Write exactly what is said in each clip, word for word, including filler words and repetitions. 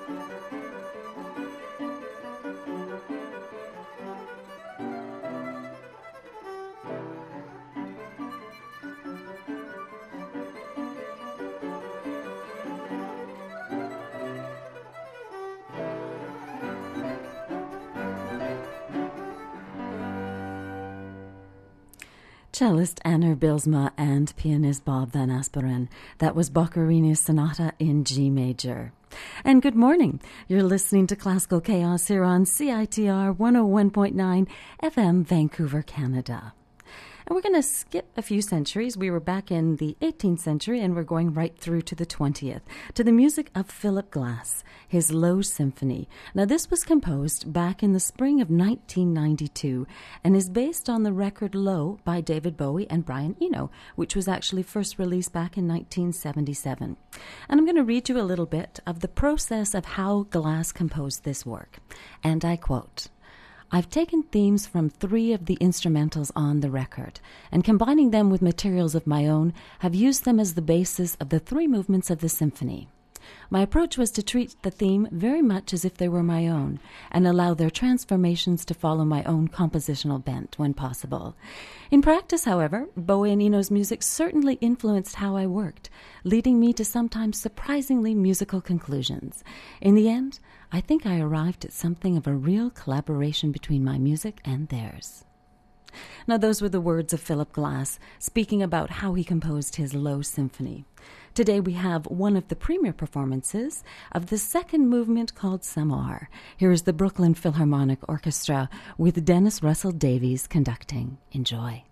Cellist Anna Bylsma and pianist Bob Van Asperen. That was Boccherini's Sonata in G major. And good morning. You're listening to Classical Chaos here on C I T R one oh one point nine F M, Vancouver, Canada. And we're going to skip a few centuries. We were back in the eighteenth century, and we're going right through to the twentieth, to the music of Philip Glass, his Low Symphony. Now, this was composed back in the spring of nineteen ninety-two and is based on the record Low by David Bowie and Brian Eno, which was actually first released back in nineteen seventy-seven. And I'm going to read you a little bit of the process of how Glass composed this work. And I quote, "I've taken themes from three of the instrumentals on the record, and combining them with materials of my own, have used them as the basis of the three movements of the symphony. My approach was to treat the theme very much as if they were my own, and allow their transformations to follow my own compositional bent when possible. In practice, however, Bowie and Eno's music certainly influenced how I worked, leading me to sometimes surprisingly musical conclusions. In the end, I think I arrived at something of a real collaboration between my music and theirs." Now, those were the words of Philip Glass, speaking about how he composed his Low Symphony. Today we have one of the premier performances of the second movement called Samoar. Here is the Brooklyn Philharmonic Orchestra with Dennis Russell Davies conducting. Enjoy.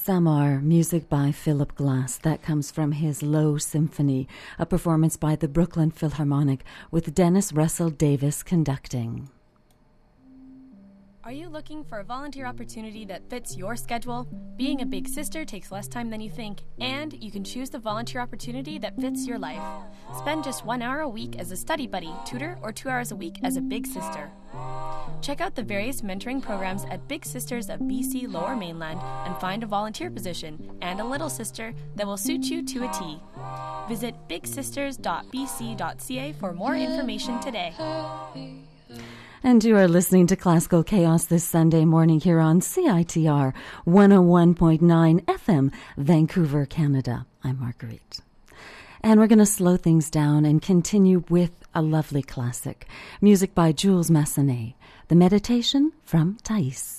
Samar, music by Philip Glass. That comes from his Low Symphony, a performance by the Brooklyn Philharmonic with Dennis Russell Davis conducting. Are you looking for a volunteer opportunity that fits your schedule? Being a big sister takes less time than you think, and you can choose the volunteer opportunity that fits your life. Spend just one hour a week as a study buddy, tutor, or two hours a week as a big sister. Check out the various mentoring programs at Big Sisters of B C Lower Mainland and find a volunteer position and a little sister that will suit you to a T. Visit big sisters dot b c dot c a for more information today. And you are listening to Classical Chaos this Sunday morning here on C I T R one oh one point nine F M, Vancouver, Canada. I'm Marguerite. And we're going to slow things down and continue with a lovely classic. Music by Jules Massenet, The Meditation from Thais.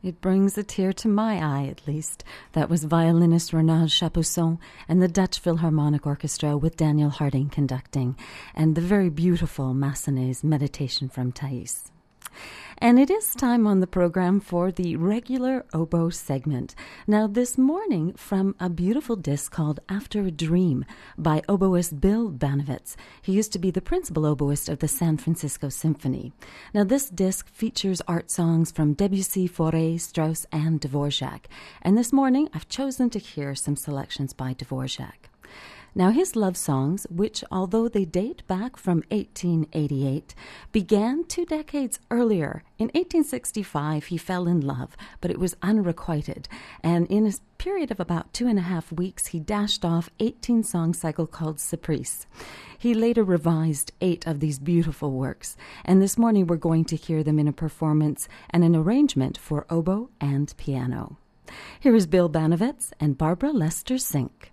It brings a tear to my eye, at least. That was violinist Ronald Chapousson and the Dutch Philharmonic Orchestra with Daniel Harding conducting, and the very beautiful Massenet's Meditation from Thais. And it is time on the program for the regular oboe segment. Now, this morning, from a beautiful disc called After a Dream by oboist Bill Banovitz. He used to be the principal oboist of the San Francisco Symphony. Now, this disc features art songs from Debussy, Fauré, Strauss, and Dvorak. And this morning, I've chosen to hear some selections by Dvorak. Now, his love songs, which, although they date back from eighteen eighty-eight, began two decades earlier. In eighteen sixty-five, he fell in love, but it was unrequited. And in a period of about two and a half weeks, he dashed off eighteen-song cycle called Surprise. He later revised eight of these beautiful works. And this morning, we're going to hear them in a performance and an arrangement for oboe and piano. Here is Bill Banovitz and Barbara Lester Sink.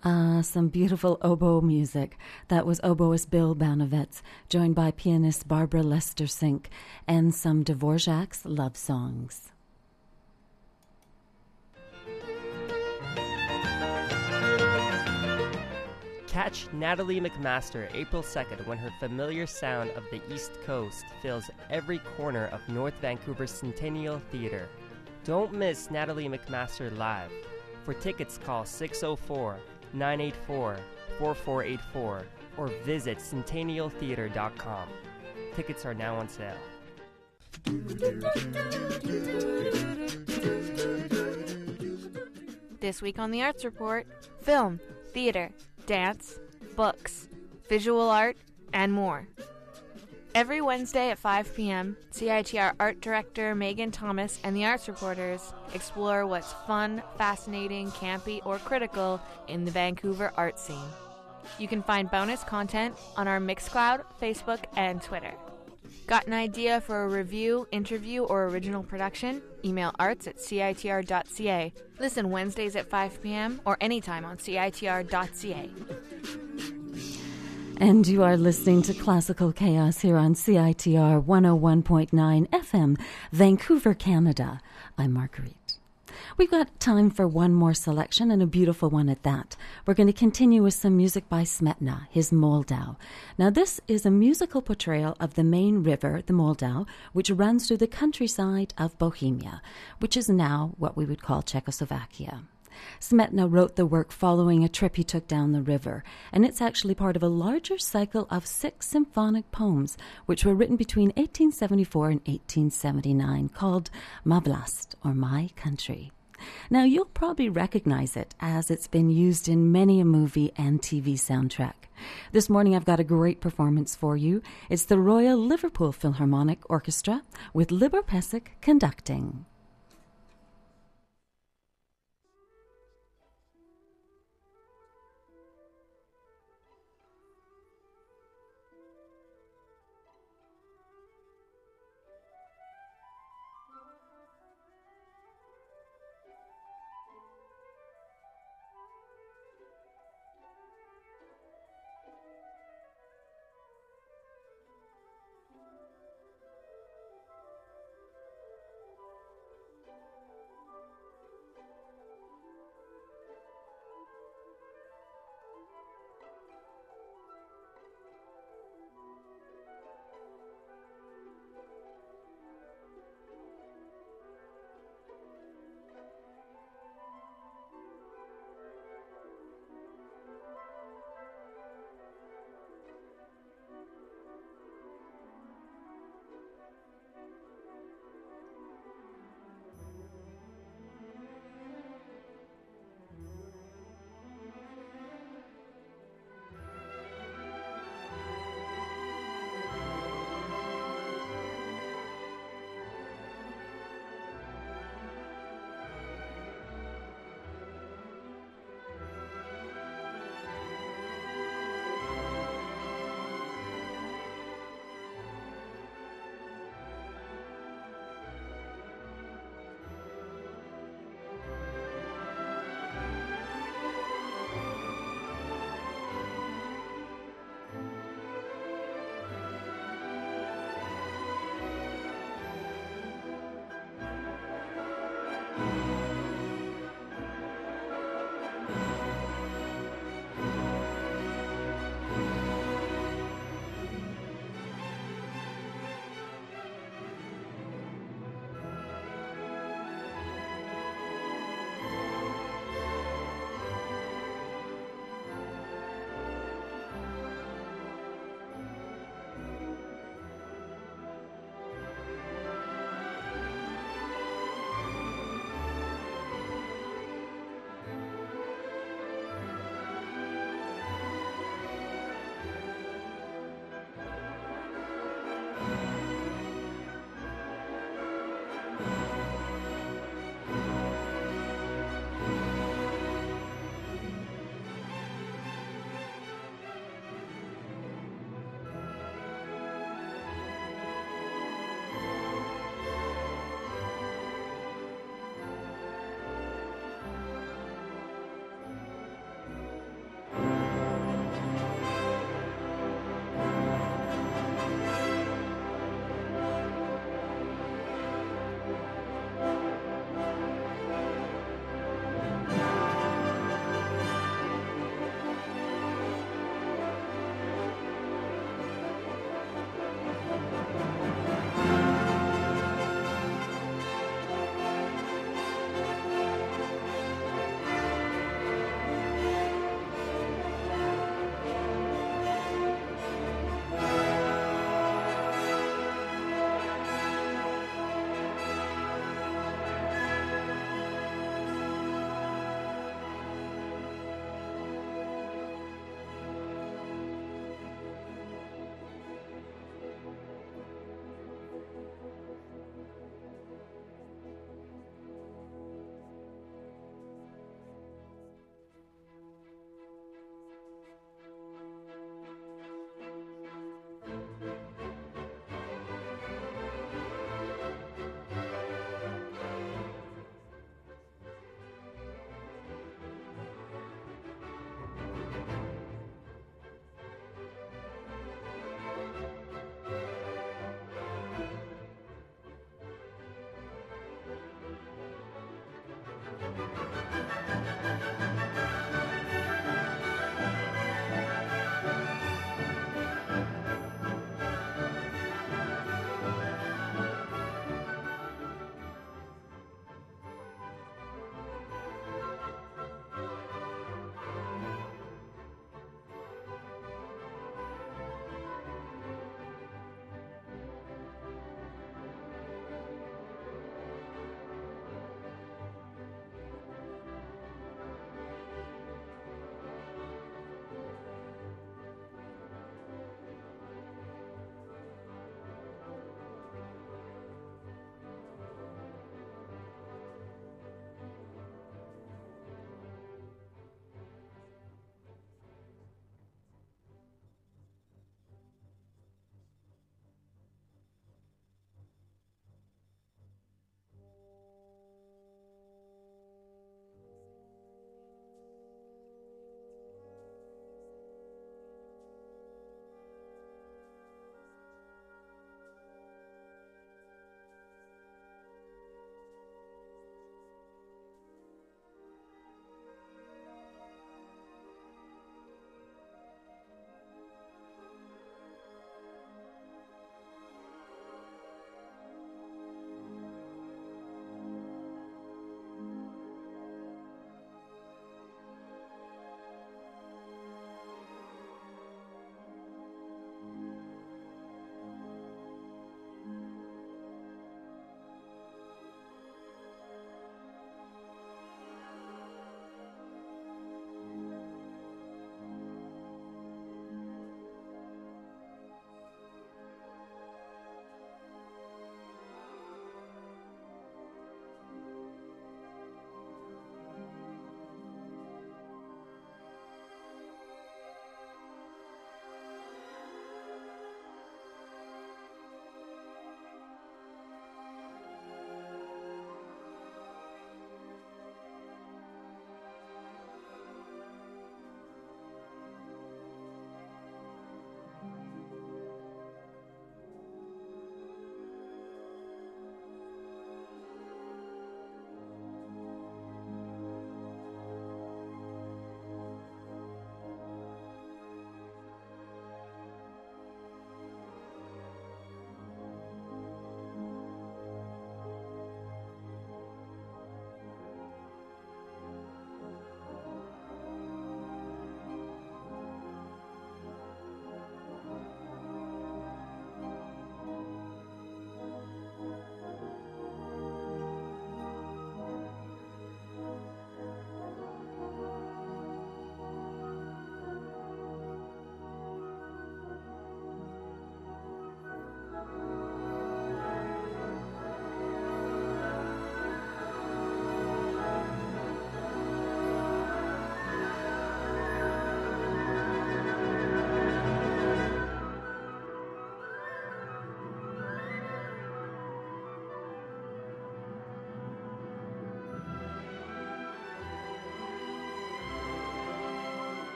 Ah, some beautiful oboe music. That was oboist Bill Banovets, joined by pianist Barbara Lester Sink, and some Dvorak's love songs. Catch Natalie McMaster April second when her familiar sound of the East Coast fills every corner of North Vancouver's Centennial Theatre. Don't miss Natalie McMaster live. For tickets, call six oh four, nine eight four, four four eight four or visit centennial theatre dot com. Tickets are now on sale. This week on the Arts Report, film, theater, dance, books, visual art, and more. Every Wednesday at five p.m., C I T R art director Megan Thomas and the arts reporters explore what's fun, fascinating, campy, or critical in the Vancouver art scene. You can find bonus content on our Mixcloud, Facebook, and Twitter. Got an idea for a review, interview, or original production? Email arts at C I T R dot C A. Listen Wednesdays at five p.m. or anytime on C I T R dot C A. And you are listening to Classical Chaos here on C I T R one oh one point nine F M, Vancouver, Canada. I'm Marguerite. We've got time for one more selection, and a beautiful one at that. We're going to continue with some music by Smetana, his Moldau. Now, this is a musical portrayal of the main river, the Moldau, which runs through the countryside of Bohemia, which is now what we would call Czechoslovakia. Smetana wrote the work following a trip he took down the river, and it's actually part of a larger cycle of six symphonic poems which were written between eighteen seventy-four and eighteen seventy-nine, called Ma Vlast, or My Country. Now, you'll probably recognize it as it's been used in many a movie and T V soundtrack. This morning I've got a great performance for you. It's the Royal Liverpool Philharmonic Orchestra with Libor Pesek conducting.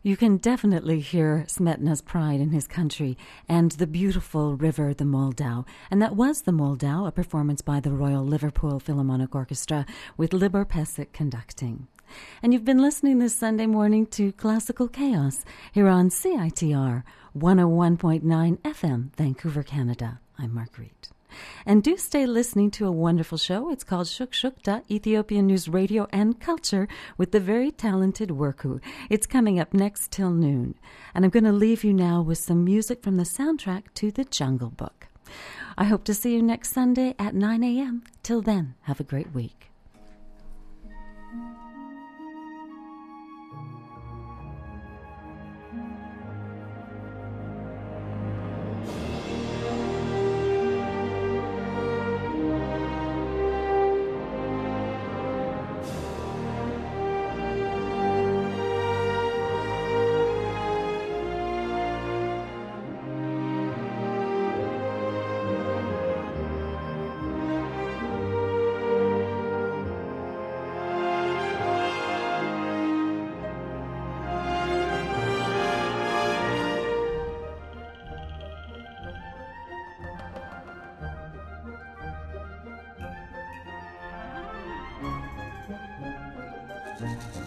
You can definitely hear Smetana's pride in his country and the beautiful river, the Moldau. And that was the Moldau, a performance by the Royal Liverpool Philharmonic Orchestra with Libor Pesek conducting. And you've been listening this Sunday morning to Classical Chaos here on C I T R one oh one point nine F M, Vancouver, Canada. I'm Marguerite. And do stay listening to a wonderful show. It's called Shukshukta, Ethiopian News Radio and Culture with the very talented Worku. It's coming up next till noon. And I'm going to leave you now with some music from the soundtrack to The Jungle Book. I hope to see you next Sunday at nine a.m. Till then, have a great week. Thank you.